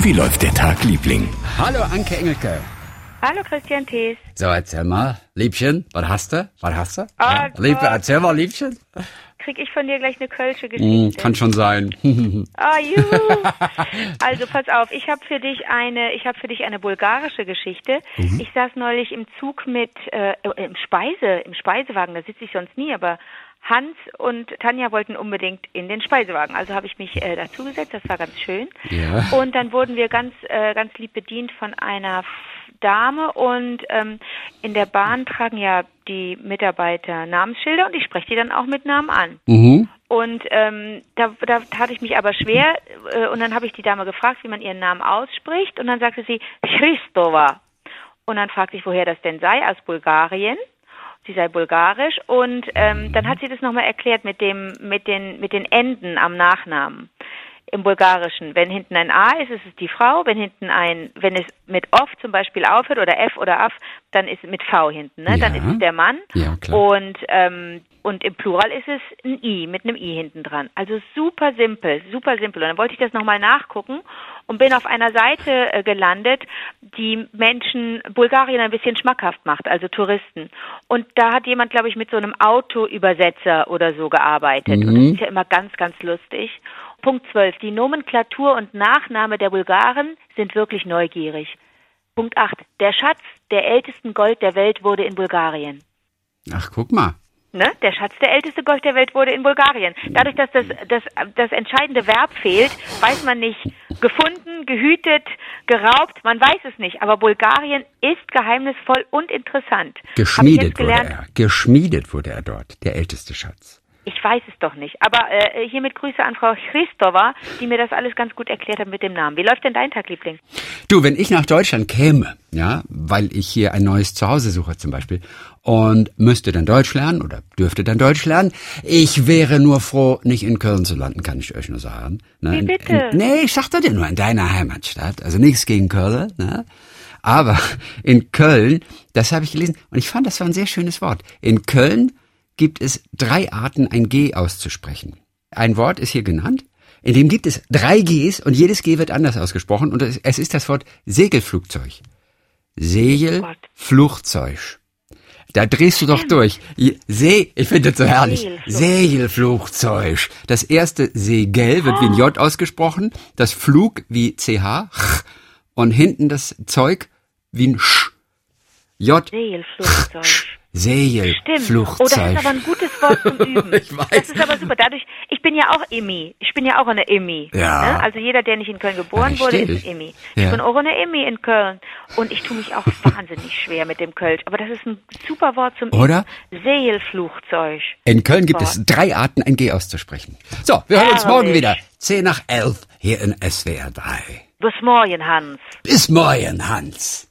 Wie läuft der Tag, Liebling? Hallo Anke Engelke. Hallo Christian Thees. So, erzähl mal, Liebchen, was hast du? Oh Erzähl mal, Liebchen. Krieg ich von dir gleich eine kölsche Geschichte? Kann schon sein. Juhu. Also pass auf, ich habe für dich eine bulgarische Geschichte. Ich saß neulich im Zug im Speisewagen, da sitze ich sonst nie, aber Hans und Tanja wollten unbedingt in den Speisewagen. Also habe ich mich dazugesetzt, das war ganz schön. Ja. Und dann wurden wir ganz lieb bedient von einer Dame und in der Bahn tragen ja die Mitarbeiter Namensschilder und ich spreche die dann auch mit Namen an. Mhm. Und da tat ich mich aber schwer und dann habe ich die Dame gefragt, wie man ihren Namen ausspricht und dann sagte sie Christova. Und dann fragte ich, woher das denn sei, aus Bulgarien. Sie sei bulgarisch und dann hat sie das nochmal erklärt mit den Enden am Nachnamen. Im Bulgarischen, wenn hinten ein A ist, ist es die Frau, wenn es mit Off zum Beispiel aufhört oder F oder Af, dann ist es mit V hinten, ne? Ja. Dann ist es der Mann. Ja, klar. Und im Plural ist es ein I, mit einem I hinten dran. Also super simpel. Und dann wollte ich das nochmal nachgucken und bin auf einer Seite gelandet, die Menschen Bulgarien ein bisschen schmackhaft macht, also Touristen. Und da hat jemand, glaube ich, mit so einem Autoübersetzer oder so gearbeitet. Und das ist ja immer ganz, ganz lustig. Punkt 12. Die Nomenklatur und Nachname der Bulgaren sind wirklich neugierig. Punkt 8. Der Schatz der ältesten Gold der Welt wurde in Bulgarien. Ach, guck mal. Ne? Der Schatz der älteste Gold der Welt wurde in Bulgarien. Dadurch, dass das entscheidende Verb fehlt, weiß man nicht, gefunden, gehütet, geraubt, man weiß es nicht. Aber Bulgarien ist geheimnisvoll und interessant. Geschmiedet wurde er dort, der älteste Schatz. Ich weiß es doch nicht. Aber hiermit Grüße an Frau Christova, die mir das alles ganz gut erklärt hat mit dem Namen. Wie läuft denn dein Tag, Liebling? Du, wenn ich nach Deutschland käme, ja, weil ich hier ein neues Zuhause suche zum Beispiel und müsste dann Deutsch lernen oder dürfte dann Deutsch lernen, ich wäre nur froh, nicht in Köln zu landen, kann ich euch nur sagen. Ne? Wie bitte? Nee, ich sagte dir nur, in deiner Heimatstadt. Also nichts gegen Köln, ne? Aber in Köln, das habe ich gelesen und ich fand, das war ein sehr schönes Wort. In Köln gibt es 3 Arten, ein G auszusprechen. Ein Wort ist hier genannt, in dem gibt es 3 Gs und jedes G wird anders ausgesprochen und es ist das Wort Segelflugzeug. Segelflugzeug. Da drehst du doch durch. Ich finde das so herrlich. Segelflugzeug. Das erste Segel wird wie ein J ausgesprochen, das Flug wie CH und hinten das Zeug wie ein Sch. J. Segelflugzeug. Segelflugzeug. Stimmt. Oh, das ist aber ein gutes Wort zum Üben. Ich weiß. Das ist aber super. Dadurch, ich bin ja auch Immi. Ich bin ja auch eine Immi. Ja. Ne? Also jeder, der nicht in Köln geboren wurde, ist ein Immi. Ja. Ich bin auch eine Immi in Köln. Und ich tue mich auch wahnsinnig schwer mit dem Kölsch. Aber das ist ein super Wort zum Üben. Segelflugzeug. In Köln gibt es 3 Arten, ein G auszusprechen. So, wir hören uns morgen wieder. 10 nach 11 hier in SWR 3. Bis morgen, Hans. Bis morgen, Hans.